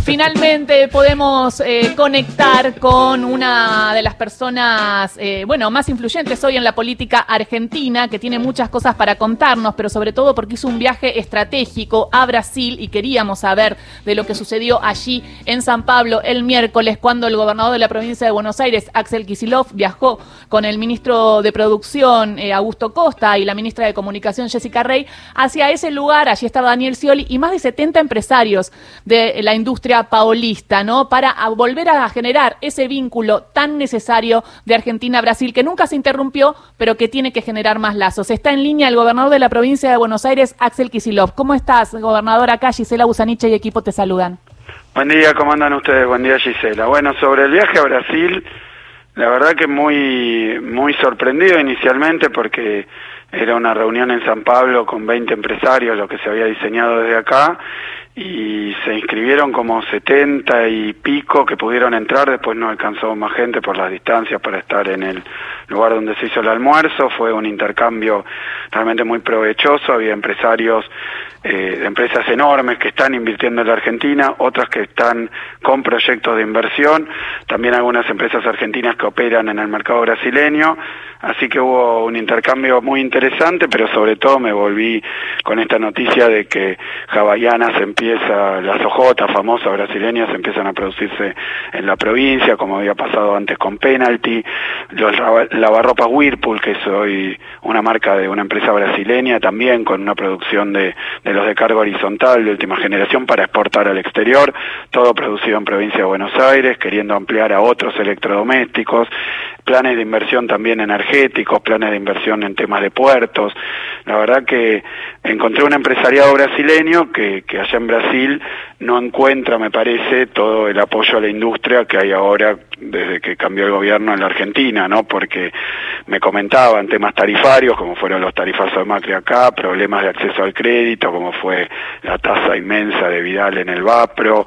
Finalmente podemos conectar con una de las personas más influyentes hoy en la política argentina, que tiene muchas cosas para contarnos, pero sobre todo porque hizo un viaje estratégico a Brasil y queríamos saber de lo que sucedió allí en San Pablo el miércoles, cuando el gobernador de la provincia de Buenos Aires, Axel Kicillof, viajó con el ministro de Producción, Augusto Costa, y la ministra de Comunicación, Jessica Rey, hacia ese lugar. Allí estaba Daniel Scioli y más de 70 empresarios de la industria paulista, ¿no? Para volver a generar ese vínculo tan necesario de Argentina a Brasil, que nunca se interrumpió, pero que tiene que generar más lazos. Está en línea el gobernador de la provincia de Buenos Aires, Axel Kicillof. ¿Cómo estás, gobernador? Acá Gisela Busaniche y equipo te saludan. Buen día, ¿cómo andan ustedes? Buen día, Gisela. Bueno, sobre el viaje a Brasil, la verdad que muy sorprendido inicialmente, porque era una reunión en San Pablo con 20 empresarios, lo que se había diseñado desde acá, y se inscribieron como 70 y pico que pudieron entrar. Después no alcanzó más gente por las distancias para estar en el lugar donde se hizo el almuerzo. Fue un intercambio realmente muy provechoso. Había empresarios de empresas enormes que están invirtiendo en la Argentina, otras que están con proyectos de inversión, también algunas empresas argentinas que operan en el mercado brasileño, así que hubo un intercambio muy interesante, pero sobre todo me volví con esta noticia de que Havaianas las hojotas famosas brasileñas empiezan a producirse en la provincia, como había pasado antes con Penalty, los lavarropas Whirlpool, que es hoy una marca de una empresa brasileña, también con una producción de los de carga horizontal de última generación para exportar al exterior, todo producido en provincia de Buenos Aires, queriendo ampliar a otros electrodomésticos, planes de inversión también energéticos, planes de inversión en temas de puertos. La verdad que encontré un empresariado brasileño que allá en Brasil no encuentra, me parece, todo el apoyo a la industria que hay ahora desde que cambió el gobierno en la Argentina, ¿no? Porque me comentaban temas tarifarios, como fueron los tarifazos de Macri acá, problemas de acceso al crédito, como fue la tasa inmensa de Vidal en el Vapro,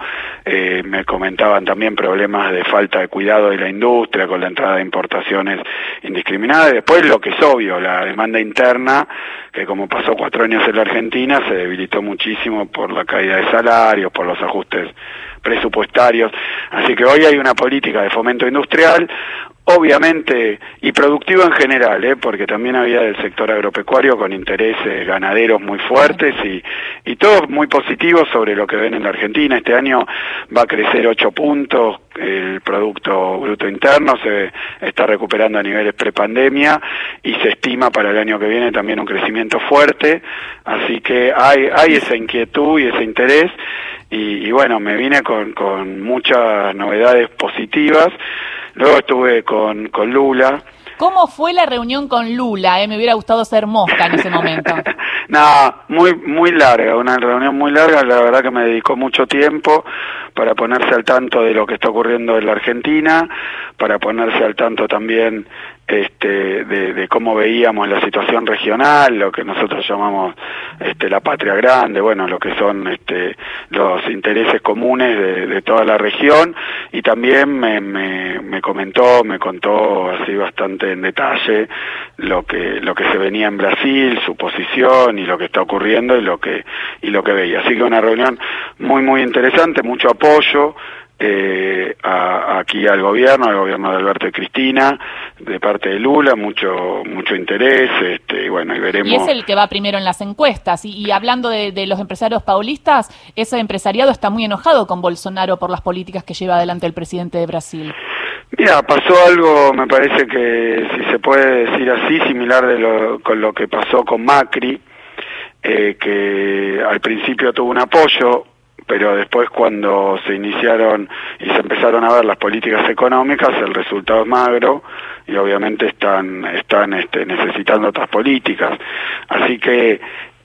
me comentaban también problemas de falta de cuidado de la industria con la entrada de importaciones indiscriminadas, y después lo que es obvio, la demanda interna, que como pasó 4 años en la Argentina, se debilitó muchísimo por la caída de salarios, por los ajustes presupuestarios, así que hoy hay una política de fomento industrial, obviamente, y productivo en general, porque también había del sector agropecuario con intereses ganaderos muy fuertes y todo muy positivo sobre lo que ven en la Argentina. Este año va a crecer 8 puntos, el Producto Bruto Interno se está recuperando a niveles prepandemia y se estima para el año que viene también un crecimiento fuerte, así que hay esa inquietud y ese interés, y bueno, me vine con muchas novedades positivas. Luego estuve con Lula. ¿Cómo fue la reunión con Lula? Me hubiera gustado ser mosca en ese momento. No, muy larga, una reunión muy larga, la verdad que me dedicó mucho tiempo para ponerse al tanto de lo que está ocurriendo en la Argentina, para ponerse al tanto también de cómo veíamos la situación regional, lo que nosotros llamamos la patria grande, bueno, lo que son los intereses comunes de toda la región, y también me contó así bastante en detalle lo que se venía en Brasil, su posición y lo que está ocurriendo y lo que veía. Así que una reunión muy interesante, mucho apoyo aquí al gobierno de Alberto y Cristina, de parte de Lula, mucho interés, y bueno, y veremos. Y es el que va primero en las encuestas, y hablando de los empresarios paulistas, ese empresariado está muy enojado con Bolsonaro por las políticas que lleva adelante el presidente de Brasil. Mira, pasó algo, me parece que, si se puede decir así, similar con lo que pasó con Macri, que al principio tuvo un apoyo, pero después cuando se iniciaron y se empezaron a ver las políticas económicas, el resultado es magro y obviamente están necesitando otras políticas. Así que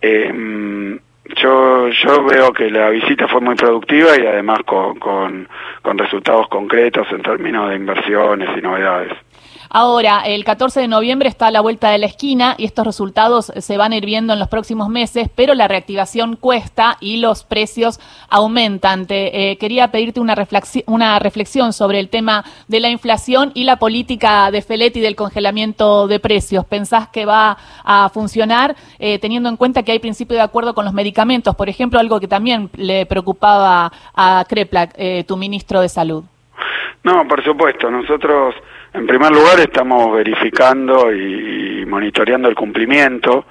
yo veo que la visita fue muy productiva y además con resultados concretos en términos de inversiones y novedades. Ahora, el 14 de noviembre está a la vuelta de la esquina y estos resultados se van a ir viendo en los próximos meses, pero la reactivación cuesta y los precios aumentan. Quería pedirte una reflexión sobre el tema de la inflación y la política de Feletti del congelamiento de precios. ¿Pensás que va a funcionar teniendo en cuenta que hay principio de acuerdo con los medicamentos? Por ejemplo, algo que también le preocupaba a Kreplak, tu ministro de Salud. No, por supuesto. Nosotros, en primer lugar, estamos verificando y monitoreando el cumplimiento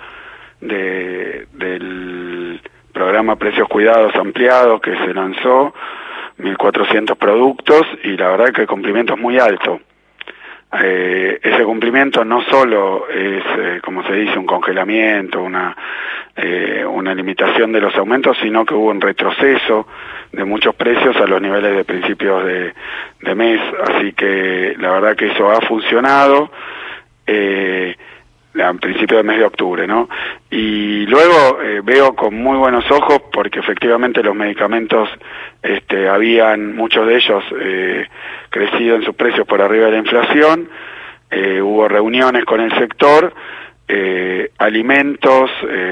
del programa Precios Cuidados ampliado que se lanzó, 1.400 productos, y la verdad que el cumplimiento es muy alto. Ese cumplimiento no solo es, como se dice, un congelamiento, una limitación de los aumentos, sino que hubo un retroceso de muchos precios a los niveles de principios de mes, así que la verdad que eso ha funcionado a principios del mes de octubre, ¿no? Y luego veo con muy buenos ojos, porque efectivamente los medicamentos habían, muchos de ellos, crecido en sus precios por arriba de la inflación. Hubo reuniones con el sector, alimentos,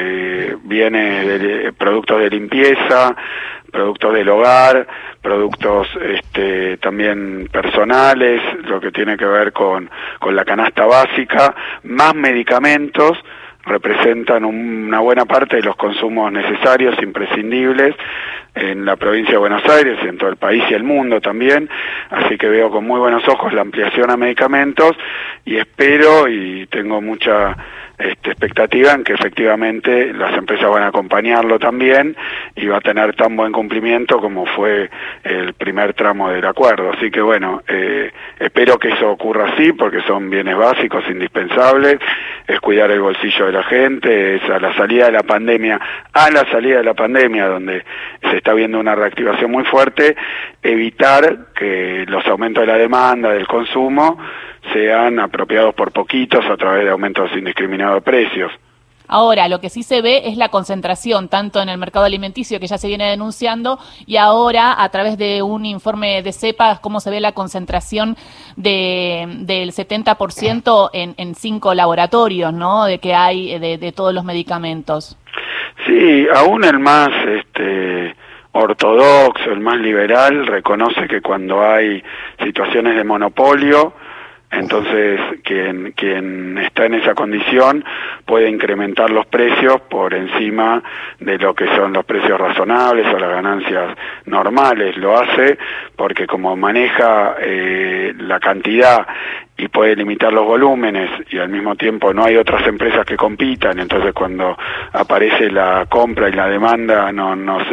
bienes, productos de limpieza, productos del hogar, productos también personales, lo que tiene que ver con la canasta básica, más medicamentos, representan una buena parte de los consumos necesarios, imprescindibles, en la provincia de Buenos Aires y en todo el país y el mundo también, así que veo con muy buenos ojos la ampliación a medicamentos y espero y tengo mucha expectativa en que efectivamente las empresas van a acompañarlo también y va a tener tan buen cumplimiento como fue el primer tramo del acuerdo. Así que bueno, espero que eso ocurra así, porque son bienes básicos, indispensables, es cuidar el bolsillo de la gente, es a la salida de la pandemia, donde se está viendo una reactivación muy fuerte, evitar que los aumentos de la demanda, del consumo, sean apropiados por poquitos a través de aumentos indiscriminados de precios. Ahora, lo que sí se ve es la concentración, tanto en el mercado alimenticio, que ya se viene denunciando, y ahora, a través de un informe de CEPA, cómo se ve la concentración del 70% en 5 laboratorios, ¿no?, de que hay de todos los medicamentos. Sí, aún el más ortodoxo, el más liberal, reconoce que cuando hay situaciones de monopolio, entonces quien está en esa condición puede incrementar los precios por encima de lo que son los precios razonables o las ganancias normales. Lo hace porque como maneja la cantidad y puede limitar los volúmenes y al mismo tiempo no hay otras empresas que compitan, entonces cuando aparece la compra y la demanda no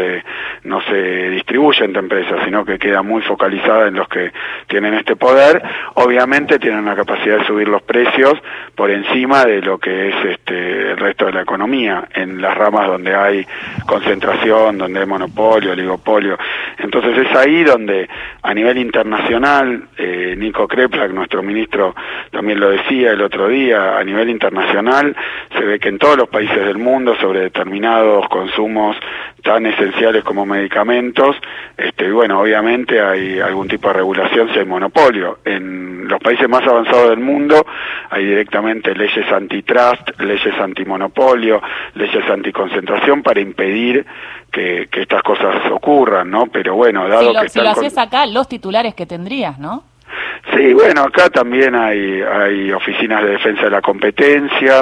se distribuye entre empresas, sino que queda muy focalizada en los que tienen este poder. Obviamente tienen la capacidad de subir los precios por encima de lo que es el resto de la economía, en las ramas donde hay concentración, donde hay monopolio, oligopolio. Entonces es ahí donde a nivel internacional, Nico Kreplak, nuestro ministro, también lo decía el otro día, a nivel internacional se ve que en todos los países del mundo, sobre determinados consumos tan esenciales como medicamentos, y bueno, obviamente hay algún tipo de regulación si hay monopolio. En los países más avanzados del mundo hay directamente leyes antitrust, leyes antimonopolio, leyes anticoncentración para impedir que estas cosas ocurran, ¿no? Pero bueno, dado que si lo haces acá, los titulares que tendrías, ¿no? Sí, bueno, acá también hay oficinas de defensa de la competencia,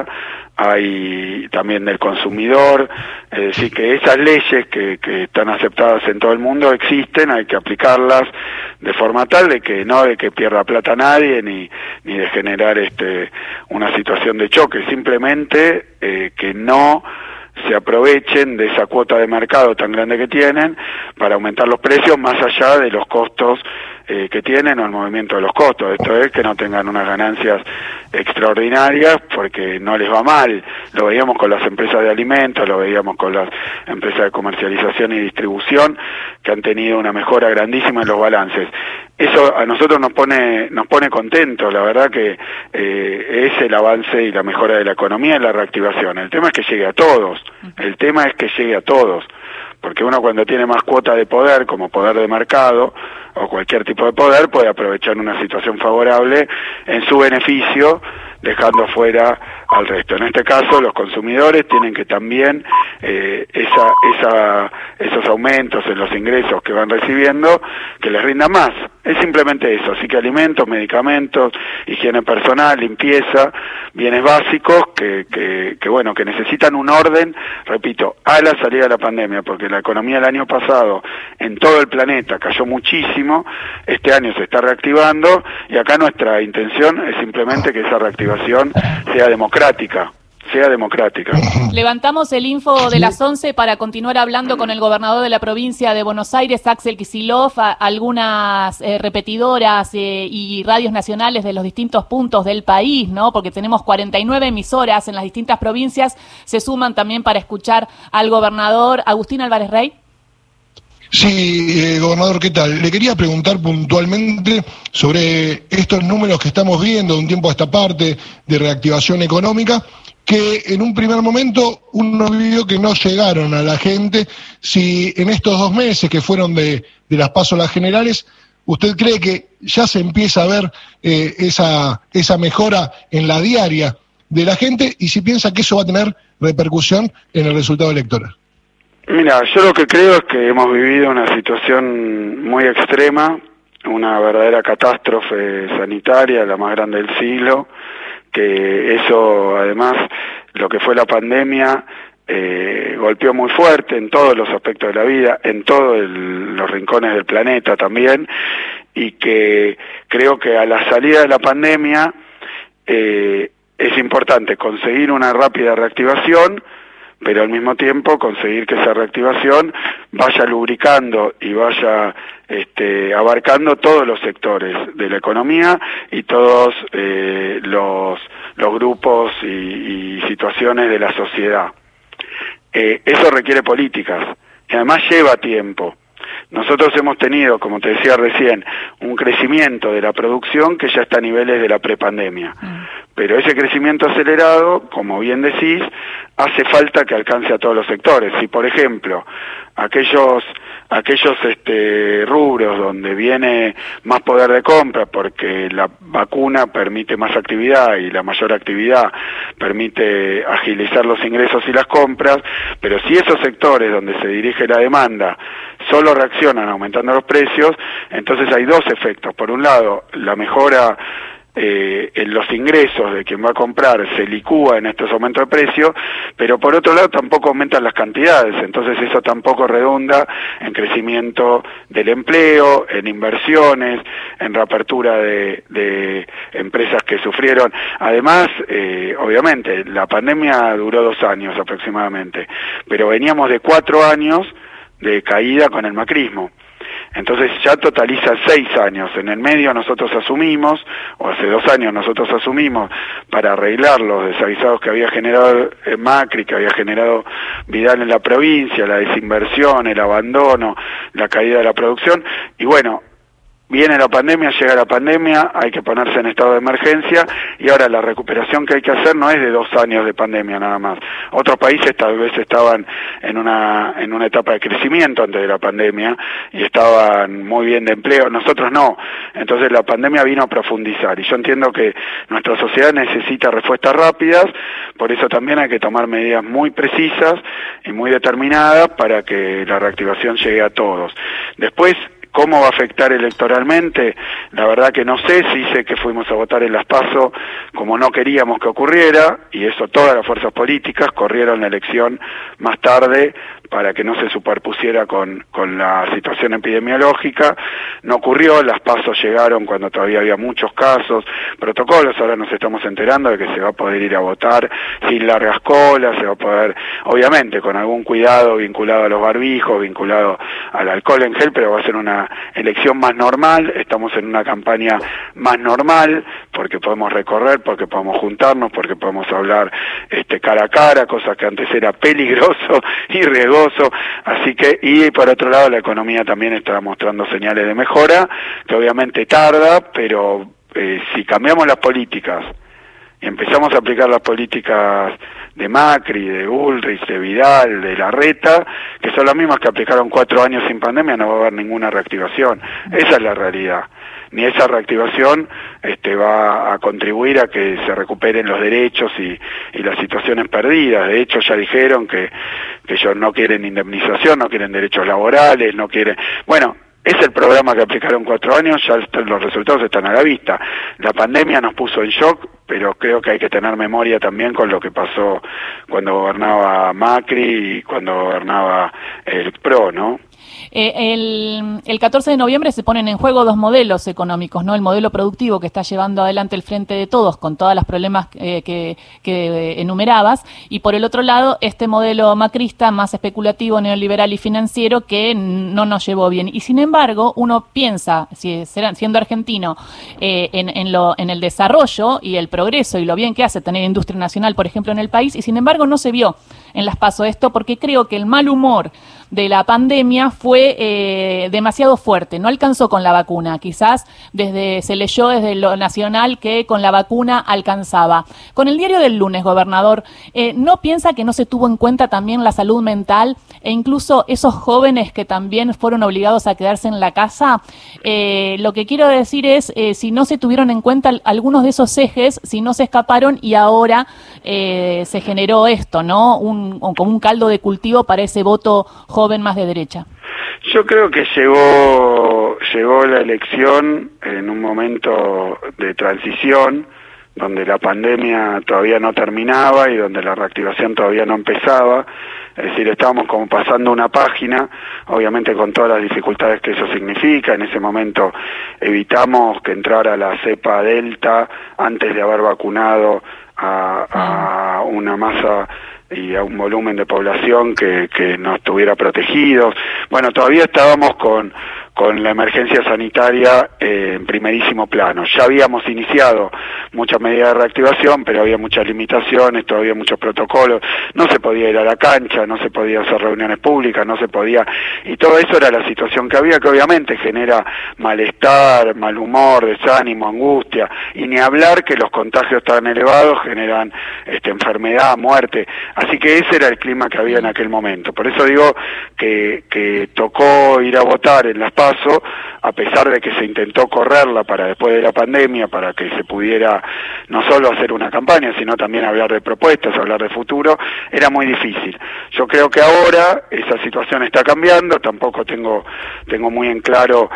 hay también del consumidor, es decir, que esas leyes que están aceptadas en todo el mundo existen, hay que aplicarlas de forma tal de que pierda plata nadie, ni de generar una situación de choque, simplemente que no se aprovechen de esa cuota de mercado tan grande que tienen para aumentar los precios más allá de los costos que tienen o el movimiento de los costos. Esto es que no tengan unas ganancias extraordinarias porque no les va mal. Lo veíamos con las empresas de alimentos, lo veíamos con las empresas de comercialización y distribución que han tenido una mejora grandísima en los balances. Eso a nosotros nos pone contentos, la verdad que es el avance y la mejora de la economía y la reactivación. El tema es que llegue a todos, porque uno cuando tiene más cuota de poder, como poder de mercado o cualquier tipo de poder, puede aprovechar una situación favorable en su beneficio, dejando fuera al resto. En este caso, los consumidores tienen que también esos aumentos en los ingresos que van recibiendo, que les rindan más. Es simplemente eso. Así que alimentos, medicamentos, higiene personal, limpieza, bienes básicos que bueno, que necesitan un orden, repito, a la salida de la pandemia, porque la economía el año pasado en todo el planeta cayó muchísimo, este año se está reactivando y acá nuestra intención es simplemente que esa reactivación sea democrática. Levantamos el info de las 11 para continuar hablando con el gobernador de la provincia de Buenos Aires, Axel Kicillof, algunas repetidoras y radios nacionales de los distintos puntos del país, ¿no? Porque tenemos 49 emisoras en las distintas provincias, se suman también para escuchar al gobernador. Agustín Álvarez Rey. Sí, gobernador, ¿qué tal? Le quería preguntar puntualmente sobre estos números que estamos viendo de un tiempo a esta parte de reactivación económica, que en un primer momento uno vio que no llegaron a la gente. Si en estos 2 meses que fueron de las PASO a las generales, ¿usted cree que ya se empieza a ver esa mejora en la diaria de la gente? Y si piensa que eso va a tener repercusión en el resultado electoral. Mira, yo lo que creo es que hemos vivido una situación muy extrema, una verdadera catástrofe sanitaria, la más grande del siglo, que eso además, lo que fue la pandemia, golpeó muy fuerte en todos los aspectos de la vida, en todos los rincones del planeta también, y que creo que a la salida de la pandemia es importante conseguir una rápida reactivación, pero al mismo tiempo conseguir que esa reactivación vaya lubricando y vaya abarcando todos los sectores de la economía y todos los grupos y situaciones de la sociedad. Eso requiere políticas y además lleva tiempo. Nosotros hemos tenido, como te decía recién, un crecimiento de la producción que ya está a niveles de la prepandemia. Pero ese crecimiento acelerado, como bien decís, hace falta que alcance a todos los sectores. Si, por ejemplo, aquellos rubros donde viene más poder de compra porque la vacuna permite más actividad y la mayor actividad permite agilizar los ingresos y las compras, pero si esos sectores donde se dirige la demanda solo reaccionan aumentando los precios, entonces hay dos efectos. Por un lado, la mejora en los ingresos de quien va a comprar se licúa en estos aumentos de precio, pero por otro lado tampoco aumentan las cantidades, entonces eso tampoco redunda en crecimiento del empleo, en inversiones, en reapertura de empresas que sufrieron. Además, obviamente, la pandemia duró 2 años aproximadamente, pero veníamos de 4 años de caída con el macrismo. Entonces ya totaliza 6 años. En el medio nosotros asumimos, o hace 2 años nosotros asumimos, para arreglar los desaguisados que había generado Macri, que había generado Vidal en la provincia, la desinversión, el abandono, la caída de la producción, y bueno, viene la pandemia, llega la pandemia, hay que ponerse en estado de emergencia y ahora la recuperación que hay que hacer no es de 2 años de pandemia nada más. Otros países tal vez estaban en una etapa de crecimiento antes de la pandemia y estaban muy bien de empleo, nosotros no. Entonces la pandemia vino a profundizar y yo entiendo que nuestra sociedad necesita respuestas rápidas, por eso también hay que tomar medidas muy precisas y muy determinadas para que la reactivación llegue a todos. Después, ¿cómo va a afectar electoralmente? La verdad que no sé, sí sé que fuimos a votar en las PASO como no queríamos que ocurriera, y eso todas las fuerzas políticas corrieron la elección más tarde para que no se superpusiera con la situación epidemiológica. No ocurrió, las PASO llegaron cuando todavía había muchos casos, protocolos, ahora nos estamos enterando de que se va a poder ir a votar sin largas colas, se va a poder, obviamente con algún cuidado vinculado a los barbijos, vinculado al alcohol en gel, pero va a ser una elección más normal, estamos en una campaña más normal, porque podemos recorrer, porque podemos juntarnos, porque podemos hablar cara a cara, cosa que antes era peligroso y riesgoso. Así que, y por otro lado la economía también está mostrando señales de mejora, que obviamente tarda, pero si cambiamos las políticas y empezamos a aplicar las políticas de Macri, de Bullrich, de Vidal, de Larreta, que son las mismas que aplicaron 4 años sin pandemia, no va a haber ninguna reactivación. Esa es la realidad. Ni esa reactivación va a contribuir a que se recuperen los derechos y las situaciones perdidas. De hecho, ya dijeron que ellos no quieren indemnización, no quieren derechos laborales, no quieren... Bueno, es el programa que aplicaron 4 años, ya los resultados están a la vista. La pandemia nos puso en shock, pero creo que hay que tener memoria también con lo que pasó cuando gobernaba Macri y cuando gobernaba el PRO, ¿no? El 14 de noviembre se ponen en juego 2 modelos económicos, ¿no? El modelo productivo que está llevando adelante el Frente de Todos con todos los problemas que enumerabas, y por el otro lado este modelo macrista más especulativo, neoliberal y financiero que no nos llevó bien. Y sin embargo uno piensa, siendo argentino, en el desarrollo y el progreso y lo bien que hace tener industria nacional, por ejemplo, en el país, y sin embargo no se vio en las PASO esto, porque creo que el mal humor de la pandemia fue demasiado fuerte, no alcanzó con la vacuna, quizás se leyó desde lo nacional que con la vacuna alcanzaba. Con el diario del lunes, gobernador, ¿no piensa que no se tuvo en cuenta también la salud mental e incluso esos jóvenes que también fueron obligados a quedarse en la casa? Lo que quiero decir es, si no se tuvieron en cuenta algunos de esos ejes, si no se escaparon y ahora se generó esto, ¿no? Como un caldo de cultivo para ese voto joven más de derecha. Yo creo que llegó la elección en un momento de transición, donde la pandemia todavía no terminaba y donde la reactivación todavía no empezaba. Es decir, estábamos como pasando una página, obviamente con todas las dificultades que eso significa. En ese momento evitamos que entrara la cepa Delta antes de haber vacunado a una masa y a un volumen de población que nos estuviera protegidos. Bueno, todavía estábamos con la emergencia sanitaria en primerísimo plano. Ya habíamos iniciado muchas medidas de reactivación, pero había muchas limitaciones, todavía muchos protocolos, no se podía ir a la cancha, no se podía hacer reuniones públicas, no se podía, y todo eso era la situación que había, que obviamente genera malestar, mal humor, desánimo, angustia, y ni hablar que los contagios tan elevados generan enfermedad, muerte. Así que ese era el clima que había en aquel momento. Por eso digo que tocó ir a votar en las PASO, a pesar de que se intentó correrla para después de la pandemia, para que se pudiera no solo hacer una campaña, sino también hablar de propuestas, hablar de futuro, era muy difícil. Yo creo que ahora esa situación está cambiando, tampoco tengo muy en claro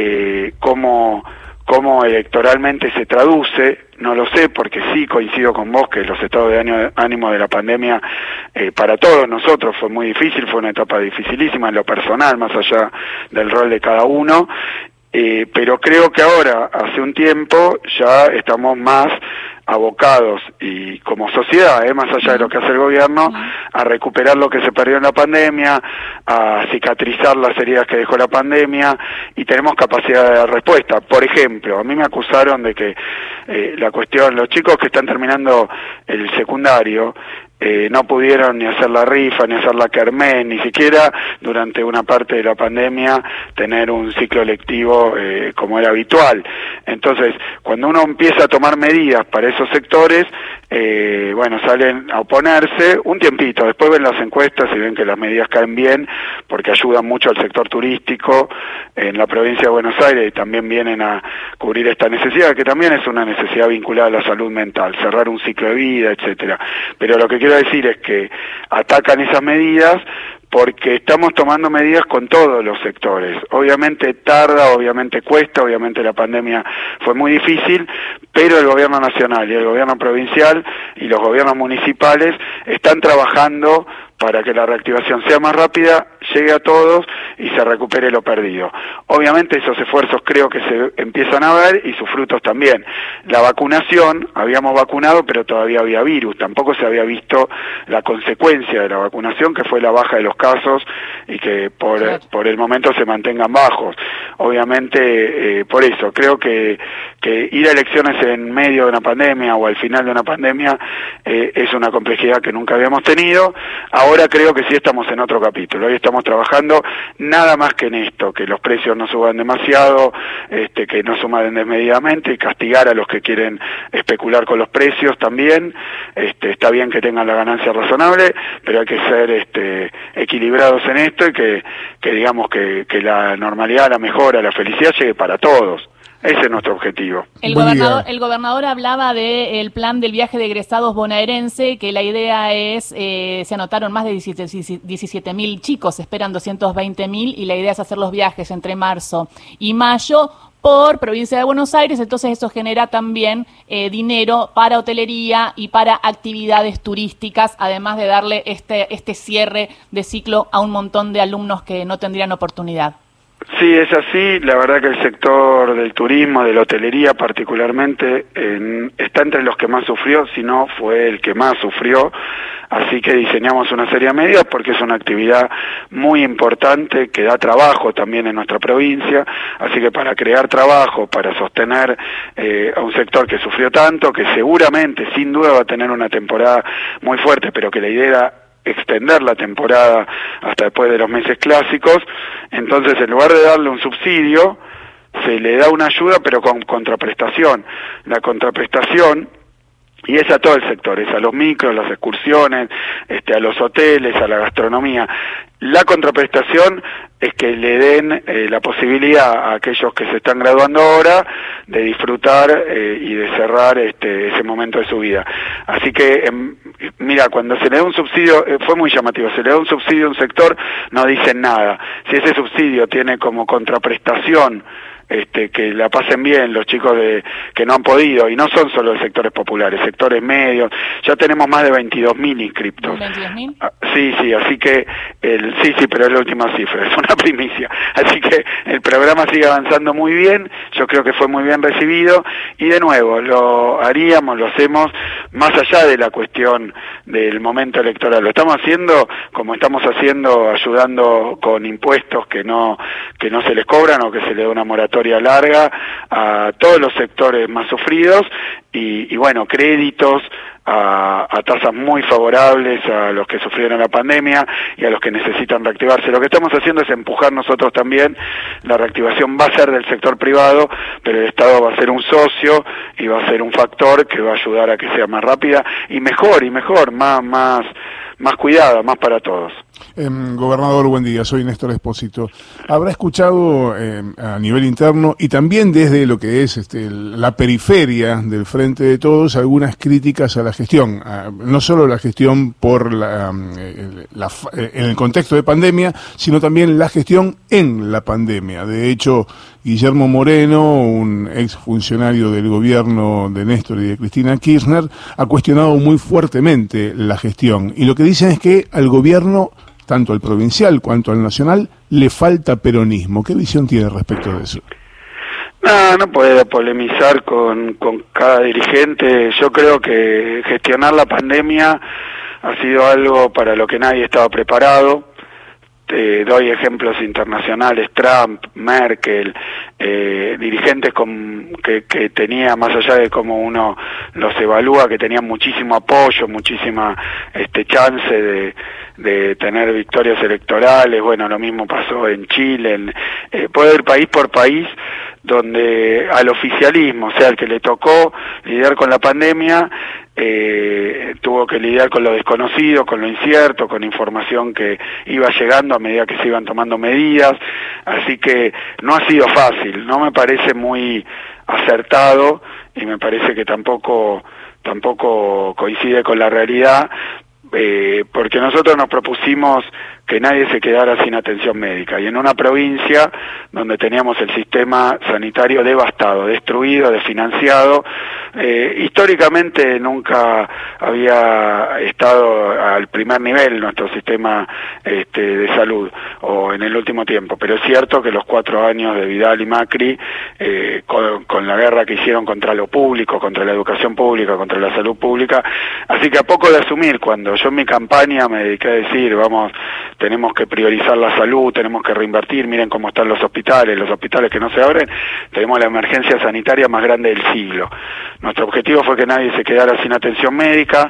cómo electoralmente se traduce, no lo sé, porque sí coincido con vos que los estados de ánimo de la pandemia para todos nosotros fue muy difícil, fue una etapa dificilísima en lo personal, más allá del rol de cada uno, pero creo que ahora, hace un tiempo, ya estamos más abocados y como sociedad, más allá de lo que hace el gobierno, a recuperar lo que se perdió en la pandemia, a cicatrizar las heridas que dejó la pandemia, y tenemos capacidad de respuesta. Por ejemplo, a mí me acusaron de que la cuestión, los chicos que están terminando el secundario, no pudieron ni hacer la rifa, ni hacer la kermés, ni siquiera durante una parte de la pandemia tener un ciclo lectivo como era habitual. Entonces, cuando uno empieza a tomar medidas para esos sectores, salen a oponerse un tiempito, después ven las encuestas y ven que las medidas caen bien, porque ayudan mucho al sector turístico en la provincia de Buenos Aires, y también vienen a cubrir esta necesidad, que también es una necesidad vinculada a la salud mental, cerrar un ciclo de vida, etcétera. Pero lo que quiero decir es que atacan esas medidas porque estamos tomando medidas con todos los sectores. Obviamente tarda, obviamente cuesta, obviamente la pandemia fue muy difícil, pero el gobierno nacional y el gobierno provincial y los gobiernos municipales están trabajando para que la reactivación sea más rápida, llegue a todos y se recupere lo perdido. Obviamente esos esfuerzos creo que se empiezan a ver y sus frutos también. La vacunación, habíamos vacunado pero todavía había virus, tampoco se había visto la consecuencia de la vacunación, que fue la baja de los casos y que por el momento se mantengan bajos. Obviamente por eso creo que que ir a elecciones en medio de una pandemia o al final de una pandemia es una complejidad que nunca habíamos tenido. Ahora creo que sí estamos en otro capítulo. Hoy estamos trabajando nada más que en esto, que los precios no suban demasiado, que no suman desmedidamente, y castigar a los que quieren especular con los precios también. Está bien que tengan la ganancia razonable, pero hay que ser equilibrados en esto y que digamos que la normalidad, la mejora, la felicidad llegue para todos. Ese es nuestro objetivo. El gobernador hablaba del plan del viaje de egresados bonaerense, que la idea es, se anotaron más de 17.000 chicos, esperan 220.000, y la idea es hacer los viajes entre marzo y mayo por provincia de Buenos Aires. Entonces eso genera también dinero para hotelería y para actividades turísticas, además de darle este cierre de ciclo a un montón de alumnos que no tendrían oportunidad. Sí, es así. La verdad que el sector del turismo, de la hotelería particularmente, está entre los que más sufrió, si no fue el que más sufrió. Así que diseñamos una serie de medidas porque es una actividad muy importante que da trabajo también en nuestra provincia. Así que para crear trabajo, para sostener a un sector que sufrió tanto, que seguramente, sin duda, va a tener una temporada muy fuerte, pero que la idea era extender la temporada hasta después de los meses clásicos. Entonces, en lugar de darle un subsidio, se le da una ayuda, pero con contraprestación. La contraprestación, y es a todo el sector, es a los micros, las excursiones, a los hoteles, a la gastronomía. La contraprestación es que le den la posibilidad a aquellos que se están graduando ahora de disfrutar y de cerrar ese momento de su vida. Así que, mira, cuando se le da un subsidio, fue muy llamativo, se le da un subsidio a un sector, no dicen nada. Si ese subsidio tiene como contraprestación que la pasen bien los chicos que no han podido, y no son solo de sectores populares, sectores medios, ya tenemos más de 22.000 inscriptos. ¿22.000? Sí, así que, sí, pero es la última cifra, es una primicia. Así que el programa sigue avanzando muy bien, yo creo que fue muy bien recibido, y de nuevo, lo hacemos más allá de la cuestión del momento electoral. Lo estamos haciendo como estamos haciendo, ayudando con impuestos que no se les cobran o que se les da una moratoria larga a todos los sectores más sufridos y bueno, créditos a tasas muy favorables a los que sufrieron la pandemia y a los que necesitan reactivarse. Lo que estamos haciendo es empujar nosotros también. La reactivación va a ser del sector privado, pero el Estado va a ser un socio y va a ser un factor que va a ayudar a que sea más rápida y mejor, más cuidada, más para todos. Gobernador, buen día, soy Néstor Espósito. Habrá escuchado a nivel interno y también desde lo que es la periferia del Frente de Todos algunas críticas a la gestión, no solo la gestión por en el contexto de pandemia, sino también la gestión en la pandemia. De hecho, Guillermo Moreno, un exfuncionario del gobierno de Néstor y de Cristina Kirchner, ha cuestionado muy fuertemente la gestión. Y lo que dicen es que al gobierno, tanto al provincial cuanto al nacional, le falta peronismo. ¿Qué visión tiene respecto de eso? No puedo polemizar con cada dirigente. Yo creo que gestionar la pandemia ha sido algo para lo que nadie estaba preparado. Te doy ejemplos internacionales, Trump, Merkel, dirigentes que tenía, más allá de cómo uno los evalúa, que tenían muchísimo apoyo, muchísima chance de tener victorias electorales. Bueno, lo mismo pasó en Chile, puedo ir país por país, donde al oficialismo, o sea, el que le tocó lidiar con la pandemia, tuvo que lidiar con lo desconocido, con lo incierto, con información que iba llegando a medida que se iban tomando medidas, así que no ha sido fácil, no me parece muy acertado y me parece que tampoco coincide con la realidad, porque nosotros nos propusimos que nadie se quedara sin atención médica, y en una provincia donde teníamos el sistema sanitario devastado, destruido, desfinanciado, históricamente nunca había estado al primer nivel nuestro sistema de salud, o en el último tiempo, pero es cierto que los 4 años de Vidal y Macri, con la guerra que hicieron contra lo público, contra la educación pública, contra la salud pública, así que a poco de asumir, cuando yo en mi campaña me dediqué a decir, tenemos que priorizar la salud, tenemos que reinvertir, miren cómo están los hospitales que no se abren, tenemos la emergencia sanitaria más grande del siglo. Nuestro objetivo fue que nadie se quedara sin atención médica,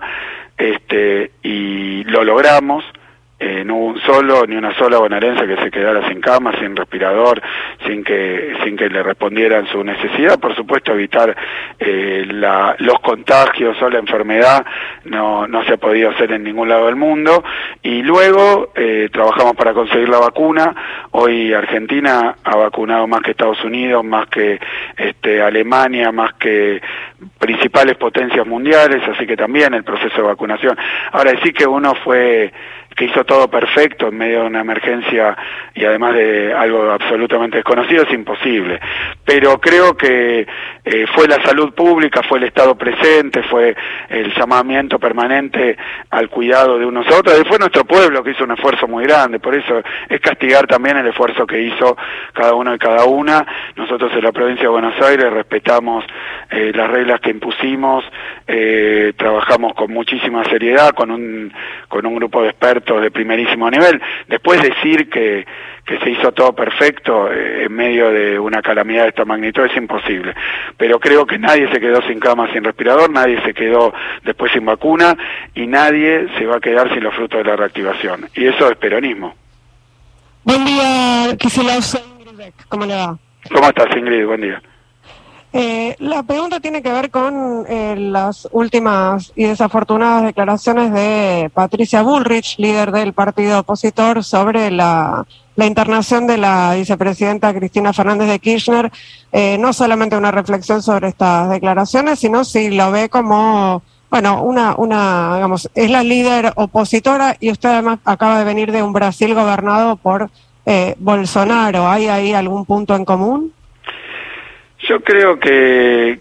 y lo logramos. No hubo ni una sola bonaerense que se quedara sin cama, sin respirador, sin que le respondieran su necesidad. Por supuesto, evitar los contagios o la enfermedad no se ha podido hacer en ningún lado del mundo. Y luego trabajamos para conseguir la vacuna. Hoy Argentina ha vacunado más que Estados Unidos, más que Alemania, más que principales potencias mundiales, así que también el proceso de vacunación. Ahora, decir que uno que hizo todo perfecto en medio de una emergencia y además de algo absolutamente desconocido es imposible, pero creo que fue la salud pública, fue el Estado presente, fue el llamamiento permanente al cuidado de unos a otros, y fue nuestro pueblo que hizo un esfuerzo muy grande. Por eso es castigar también el esfuerzo que hizo cada uno y cada una. Nosotros en la provincia de Buenos Aires respetamos las reglas que impusimos, trabajamos con muchísima seriedad, con un grupo de expertos de primerísimo nivel. Después decir que se hizo todo perfecto en medio de una calamidad de esta magnitud es imposible, pero creo que nadie se quedó sin cama, sin respirador, nadie se quedó después sin vacuna y nadie se va a quedar sin los frutos de la reactivación, y eso es peronismo. Buen día, Kicillof, soy Ingrid Beck. ¿Cómo le va? ¿Cómo estás, Ingrid? Buen día. La pregunta tiene que ver con las últimas y desafortunadas declaraciones de Patricia Bullrich, líder del partido opositor, sobre la internación de la vicepresidenta Cristina Fernández de Kirchner. No solamente una reflexión sobre estas declaraciones, sino si lo ve como, bueno, digamos, es la líder opositora y usted además acaba de venir de un Brasil gobernado por Bolsonaro. ¿Hay ahí algún punto en común? Yo creo que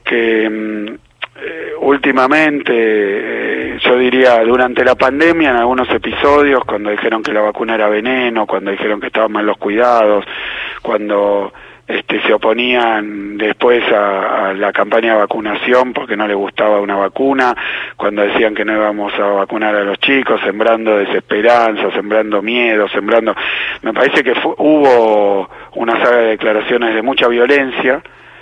últimamente, yo diría durante la pandemia, en algunos episodios, cuando dijeron que la vacuna era veneno, cuando dijeron que estaban mal los cuidados, cuando se oponían después a la campaña de vacunación porque no les gustaba una vacuna, cuando decían que no íbamos a vacunar a los chicos, sembrando desesperanza, sembrando miedo, me parece que hubo una saga de declaraciones de mucha violencia,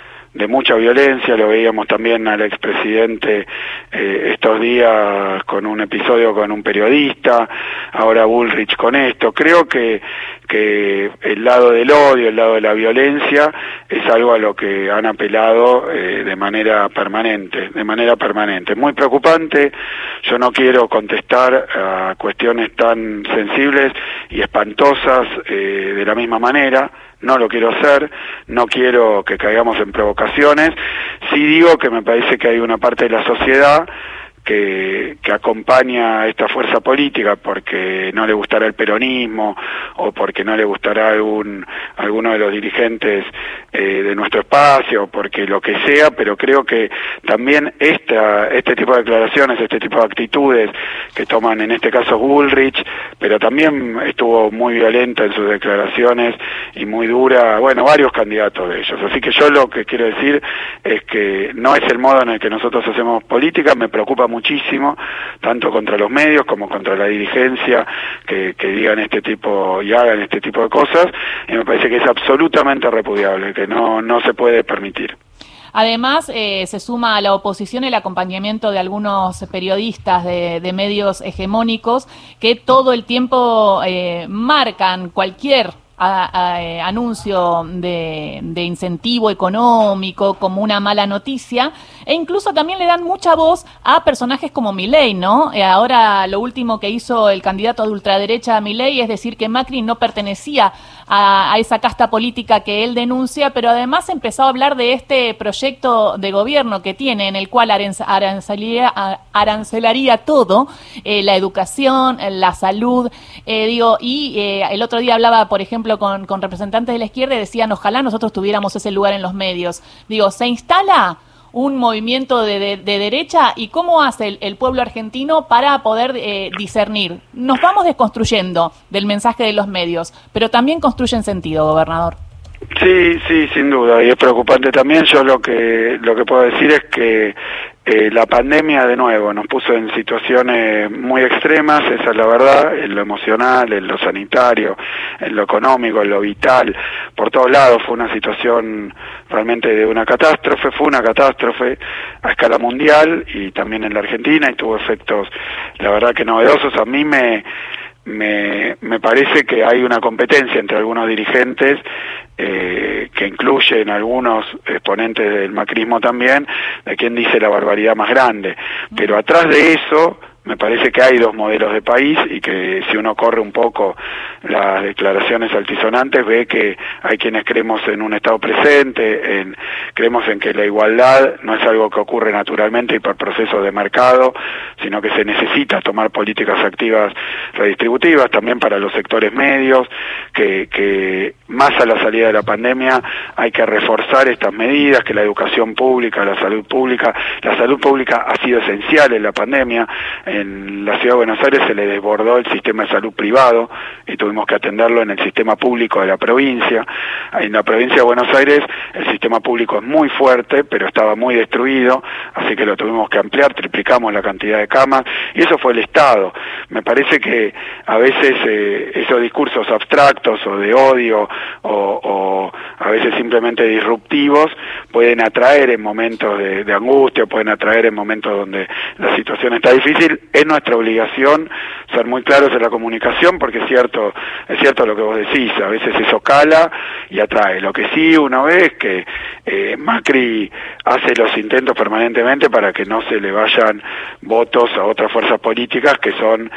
lo veíamos también al expresidente estos días con un episodio con un periodista, ahora Bullrich con esto. Creo que el lado del odio, el lado de la violencia, es algo a lo que han apelado de manera permanente. Muy preocupante. Yo no quiero contestar a cuestiones tan sensibles y espantosas de la misma manera. No lo quiero hacer, no quiero que caigamos en provocaciones. Sí digo que me parece que hay una parte de la sociedad que acompaña a esta fuerza política porque no le gustará el peronismo o porque no le gustará alguno de los dirigentes de nuestro espacio, o porque lo que sea, pero creo que también este tipo de declaraciones, este tipo de actitudes que toman en este caso Bullrich, pero también estuvo muy violenta en sus declaraciones y muy dura, bueno, varios candidatos de ellos. Así que yo lo que quiero decir es que no es el modo en el que nosotros hacemos política. Me preocupa muchísimo, tanto contra los medios como contra la dirigencia, que digan este tipo y hagan este tipo de cosas, y me parece que es absolutamente repudiable, que no se puede permitir. Además, se suma a la oposición el acompañamiento de algunos periodistas de medios hegemónicos que todo el tiempo marcan cualquier anuncio de incentivo económico como una mala noticia, e incluso también le dan mucha voz a personajes como Milei, ¿no? Ahora lo último que hizo el candidato de ultraderecha Milei es decir que Macri no pertenecía a esa casta política que él denuncia, pero además empezó a hablar de este proyecto de gobierno que tiene, en el cual arancelaría todo, la educación, la salud, el otro día hablaba, por ejemplo, con representantes de la izquierda y decían, ojalá nosotros tuviéramos ese lugar en los medios. Se instala un movimiento de derecha, y ¿cómo hace el pueblo argentino para poder discernir? Nos vamos desconstruyendo del mensaje de los medios, pero también construyen sentido, gobernador. Sí, sin duda, y es preocupante también. Yo lo que puedo decir es que La pandemia de nuevo nos puso en situaciones muy extremas, esa es la verdad, en lo emocional, en lo sanitario, en lo económico, en lo vital, por todos lados fue una situación realmente de una catástrofe, fue una catástrofe a escala mundial y también en la Argentina y tuvo efectos, la verdad que novedosos. A mí me parece que hay una competencia entre algunos dirigentes que incluyen algunos exponentes del macrismo también, de quien dice la barbaridad más grande. Pero atrás de eso me parece que hay dos modelos de país y que si uno corre un poco las declaraciones altisonantes ve que hay quienes creemos en un Estado presente, creemos en que la igualdad no es algo que ocurre naturalmente y por procesos de mercado, sino que se necesita tomar políticas activas redistributivas también para los sectores medios, que más a la salida de la pandemia hay que reforzar estas medidas, que la educación pública, la salud pública ha sido esencial en la pandemia. En la Ciudad de Buenos Aires se le desbordó el sistema de salud privado y tuvimos que atenderlo en el sistema público de la provincia. En la provincia de Buenos Aires el sistema público es muy fuerte, pero estaba muy destruido, así que lo tuvimos que ampliar, triplicamos la cantidad de camas, y eso fue el Estado. Me parece que a veces esos discursos abstractos o de odio o a veces simplemente disruptivos pueden atraer en momentos de angustia, pueden atraer en momentos donde la situación está difícil. Es nuestra obligación ser muy claros en la comunicación, porque es cierto lo que vos decís, a veces eso cala y atrae. Lo que sí uno ve es que Macri hace los intentos permanentemente para que no se le vayan votos a otras fuerzas políticas que son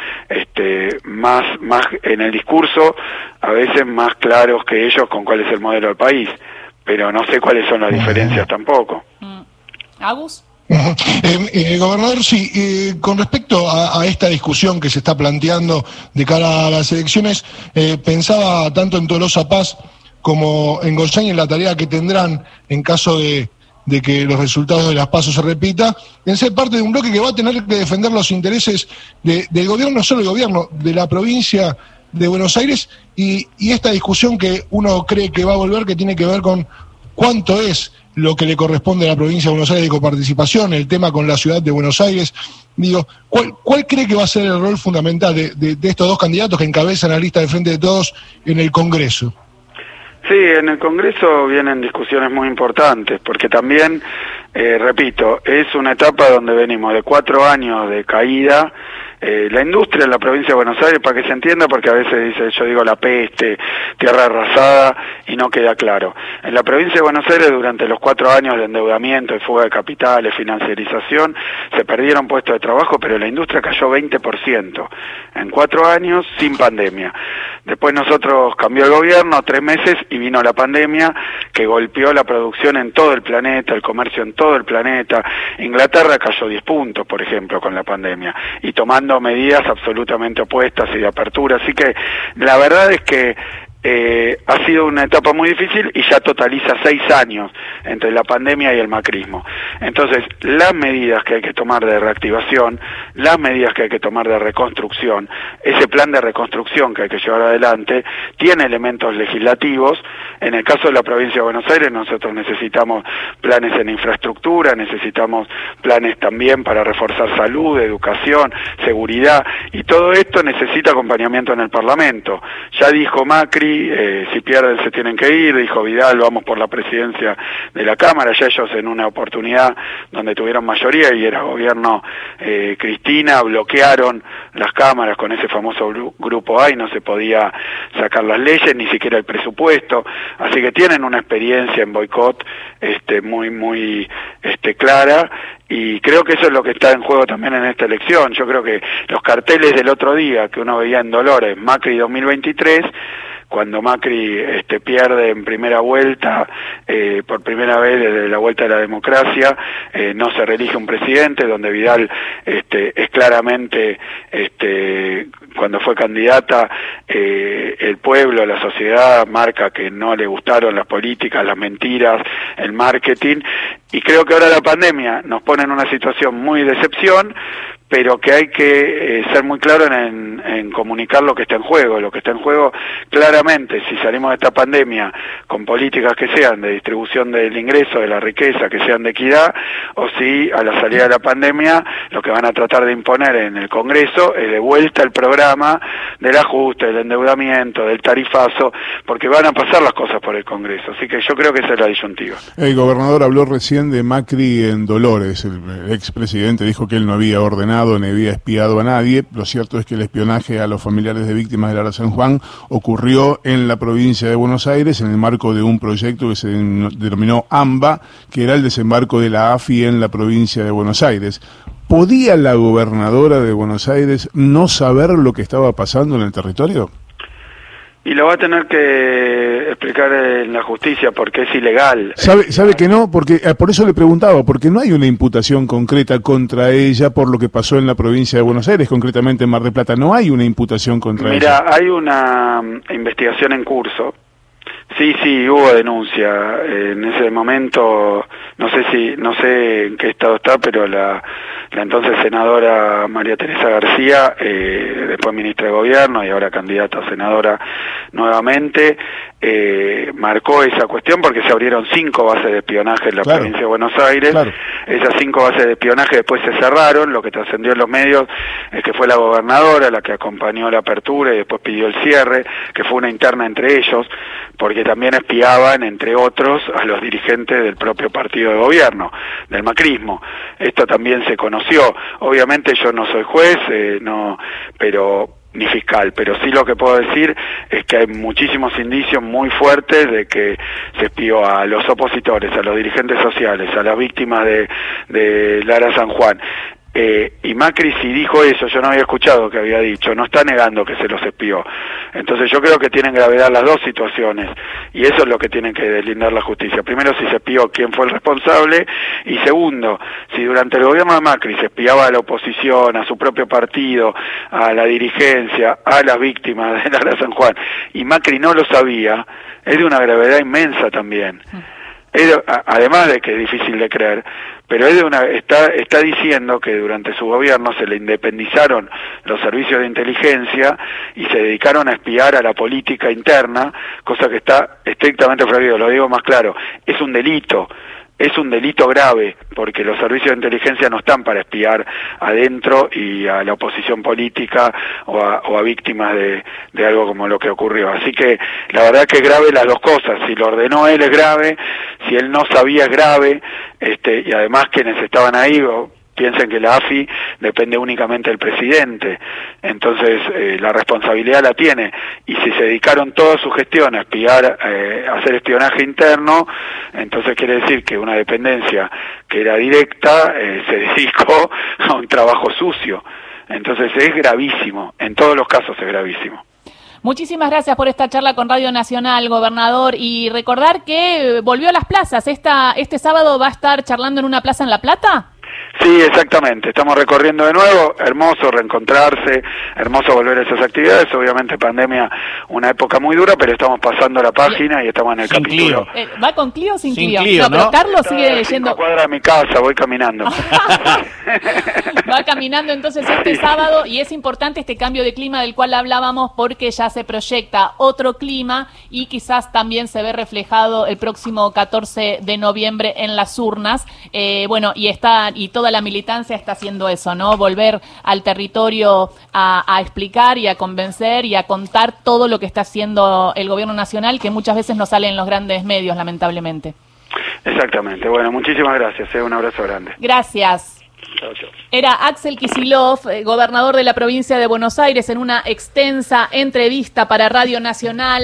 más en el discurso a veces más claros que ellos con cuál es el modelo del país, pero no sé cuáles son las diferencias tampoco. ¿Agus? Gobernador, sí, con respecto a esta discusión que se está planteando de cara a las elecciones, pensaba tanto en Tolosa Paz como en Goyán y en la tarea que tendrán en caso de que los resultados de las PASO se repita, en ser parte de un bloque que va a tener que defender los intereses del gobierno, no solo del gobierno, de la provincia de Buenos Aires, y esta discusión que uno cree que va a volver, que tiene que ver con cuánto es lo que le corresponde a la provincia de Buenos Aires de coparticipación, el tema con la ciudad de Buenos Aires. Digo, ¿cuál cree que va a ser el rol fundamental de estos dos candidatos que encabezan la lista de Frente de Todos en el Congreso? Sí, en el Congreso vienen discusiones muy importantes, porque también, repito, es una etapa donde venimos de 4 años de caída. La industria en la provincia de Buenos Aires, para que se entienda, porque a veces yo digo la peste, tierra arrasada, y no queda claro. En la provincia de Buenos Aires, durante los 4 años de endeudamiento, de fuga de capitales, financiarización, se perdieron puestos de trabajo, pero la industria cayó 20% en 4 años sin pandemia. Después nosotros cambió el gobierno, 3 meses, y vino la pandemia, que golpeó la producción en todo el planeta, el comercio en todo el planeta. Inglaterra cayó 10 puntos, por ejemplo, con la pandemia, y tomando medidas absolutamente opuestas y de apertura. Así que la verdad es que ha sido una etapa muy difícil y ya totaliza 6 años entre la pandemia y el macrismo. Entonces, las medidas que hay que tomar de reactivación, las medidas que hay que tomar de reconstrucción, ese plan de reconstrucción que hay que llevar adelante, tiene elementos legislativos. En el caso de la provincia de Buenos Aires, nosotros necesitamos planes en infraestructura, necesitamos planes también para reforzar salud, educación, seguridad, y todo esto necesita acompañamiento en el Parlamento. Ya dijo Macri, si pierden se tienen que ir, dijo Vidal, vamos por la presidencia de la Cámara. Ya ellos, en una oportunidad donde tuvieron mayoría y era gobierno Cristina, bloquearon las cámaras con ese famoso grupo A y no se podía sacar las leyes, ni siquiera el presupuesto. Así que tienen una experiencia en boicot muy clara, y creo que eso es lo que está en juego también en esta elección. Yo creo que los carteles del otro día que uno veía en Dolores, Macri 2023, cuando Macri pierde en primera vuelta, por primera vez desde la vuelta de la democracia, no se reelige un presidente, donde Vidal es claramente, cuando fue candidata, el pueblo, la sociedad marca que no le gustaron las políticas, las mentiras, el marketing, y creo que ahora la pandemia nos pone en una situación muy de decepción, pero que hay que ser muy claro en comunicar lo que está en juego. Lo que está en juego claramente, si salimos de esta pandemia con políticas que sean de distribución del ingreso, de la riqueza, que sean de equidad, o si a la salida de la pandemia lo que van a tratar de imponer en el Congreso es de vuelta el programa del ajuste, del endeudamiento, del tarifazo, porque van a pasar las cosas por el Congreso. Así que yo creo que esa es la disyuntiva. El gobernador habló recién de Macri en Dolores. El expresidente dijo que él no había ordenado ni había espiado a nadie. Lo cierto es que el espionaje a los familiares de víctimas del Ara San Juan ocurrió en la provincia de Buenos Aires en el marco de un proyecto que se denominó AMBA, que era el desembarco de la AFI en la provincia de Buenos Aires. ¿Podía la gobernadora de Buenos Aires no saber lo que estaba pasando en el territorio? Y lo va a tener que explicar en la justicia porque es ilegal. ¿Sabe que no? Porque por eso le preguntaba, porque no hay una imputación concreta contra ella por lo que pasó en la provincia de Buenos Aires, concretamente en Mar del Plata. No hay una imputación contra ella. Mira, hay una investigación en curso. Sí, hubo denuncia. En ese momento, no sé en qué estado está, pero la entonces senadora María Teresa García, después ministra de Gobierno y ahora candidata a senadora nuevamente, marcó esa cuestión porque se abrieron 5 bases de espionaje en la provincia de Buenos Aires. Claro. Esas 5 bases de espionaje después se cerraron. Lo que trascendió en los medios es que fue la gobernadora la que acompañó la apertura y después pidió el cierre, que fue una interna entre ellos, porque también espiaban, entre otros, a los dirigentes del propio partido de gobierno, del macrismo. Esto también se conoció. Obviamente yo no soy juez, ni fiscal, pero sí lo que puedo decir es que hay muchísimos indicios muy fuertes de que se espió a los opositores, a los dirigentes sociales, a las víctimas de Lara San Juan. Y Macri si dijo eso, yo no había escuchado que había dicho, no está negando que se los espió. Entonces yo creo que tienen gravedad las dos situaciones, y eso es lo que tiene que deslindar la justicia. Primero, si se espió, quién fue el responsable, y segundo, si durante el gobierno de Macri se espiaba a la oposición, a su propio partido, a la dirigencia, a las víctimas de Lara San Juan, y Macri no lo sabía, es de una gravedad inmensa también. Además de que es difícil de creer, pero está diciendo que durante su gobierno se le independizaron los servicios de inteligencia y se dedicaron a espiar a la política interna, cosa que está estrictamente prohibido. Lo digo más claro, es un delito grave, porque los servicios de inteligencia no están para espiar adentro y a la oposición política o a víctimas de algo como lo que ocurrió. Así que la verdad que es grave las dos cosas. Si lo ordenó él es grave, si él no sabía es grave, y además quienes estaban ahí, piensen que la AFI depende únicamente del presidente, entonces la responsabilidad la tiene, y si se dedicaron toda su gestión a espiar, a hacer espionaje interno, entonces quiere decir que una dependencia que era directa se dedicó a un trabajo sucio. Entonces es gravísimo, en todos los casos es gravísimo. Muchísimas gracias por esta charla con Radio Nacional, gobernador, y recordar que volvió a las plazas. ¿Este sábado va a estar charlando en una plaza en La Plata? Sí, exactamente, estamos recorriendo de nuevo, hermoso reencontrarse, hermoso volver a esas actividades, obviamente pandemia, una época muy dura, pero estamos pasando la página y estamos en el capítulo. ¿Va con Clio o sin Clio? No, pero Carlos sigue yendo... 5 cuadras de mi casa, voy caminando. Va caminando entonces este sábado, y es importante este cambio de clima del cual hablábamos porque ya se proyecta otro clima y quizás también se ve reflejado el próximo 14 de noviembre en las urnas. Y toda la militancia está haciendo eso, ¿no? Volver al territorio a explicar y a convencer y a contar todo lo que está haciendo el gobierno nacional, que muchas veces no sale en los grandes medios, lamentablemente. Exactamente. Bueno, muchísimas gracias. Un abrazo grande. Gracias. Chao, chao. Era Axel Kicillof, gobernador de la provincia de Buenos Aires, en una extensa entrevista para Radio Nacional.